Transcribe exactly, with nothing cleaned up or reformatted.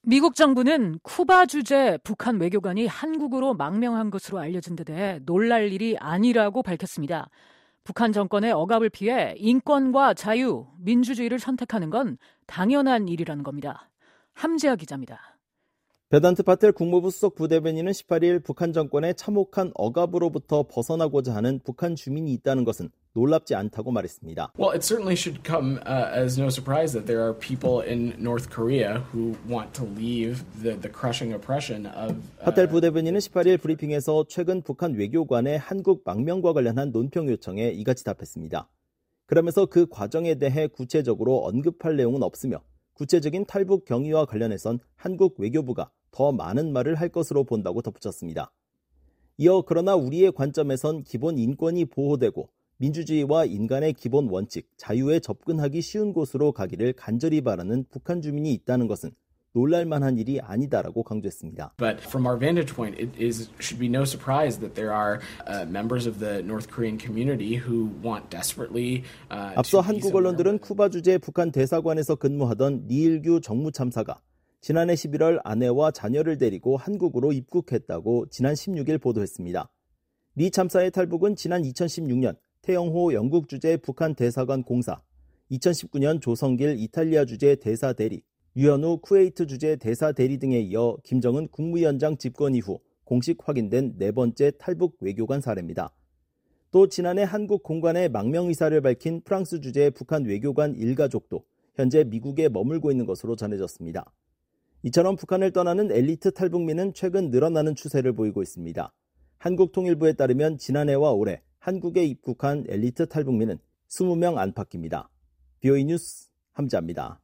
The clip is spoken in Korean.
미국 정부는 쿠바 주재 북한 외교관이 한국으로 망명한 것으로 알려진 데 대해 놀랄 일이 아니라고 밝혔습니다. 북한 정권의 억압을 피해 인권과 자유, 민주주의를 선택하는 건 당연한 일이라는 겁니다. 함재하 기자입니다. 베단트 파텔 국무부 수석 부대변인은 십팔 일 북한 정권의 참혹한 억압으로부터 벗어나고자 하는 북한 주민이 있다는 것은 놀랍지 않다고 말했습니다. Well, it certainly should come uh, as no surprise that there are people in North Korea who want to leave the, the crushing oppression of. Uh, 파텔 부대변인은 십팔 일 브리핑에서 최근 북한 외교관의 한국 망명과 관련한 논평 요청에 이같이 답했습니다. 그러면서 그 과정에 대해 구체적으로 언급할 내용은 없으며 구체적인 탈북 경위와 관련해선 한국 외교부가 더 많은 말을 할 것으로 본다고 덧붙였습니다. 이어 그러나 우리의 관점에선 기본 인권이 보호되고 민주주의와 인간의 기본 원칙, 자유에 접근하기 쉬운 곳으로 가기를 간절히 바라는 북한 주민이 있다는 것은 놀랄만한 일이 아니다라고 강조했습니다. But from our vantage point, it is should be no surprise that there are uh, members of the North Korean community who want desperately. Uh, 앞서 한국 언론들은 쿠바 주재 북한 대사관에서 근무하던 리일규 정무참사가 지난해 십일월 아내와 자녀를 데리고 한국으로 입국했다고 지난 십육 일 보도했습니다. 리 참사의 탈북은 지난 이천십육 년 태영호 영국 주재 북한 대사관 공사, 이천십구 년 조성길 이탈리아 주재 대사 대리, 유현우 쿠웨이트 주재 대사 대리 등에 이어 김정은 국무위원장 집권 이후 공식 확인된 네 번째 탈북 외교관 사례입니다. 또 지난해 한국 공관에 망명 의사를 밝힌 프랑스 주재 북한 외교관 일가족도 현재 미국에 머물고 있는 것으로 전해졌습니다. 이처럼 북한을 떠나는 엘리트 탈북민은 최근 늘어나는 추세를 보이고 있습니다. 한국통일부에 따르면 지난해와 올해 한국에 입국한 엘리트 탈북민은 이십 명 안팎입니다. 비오이 뉴스 함재하입니다.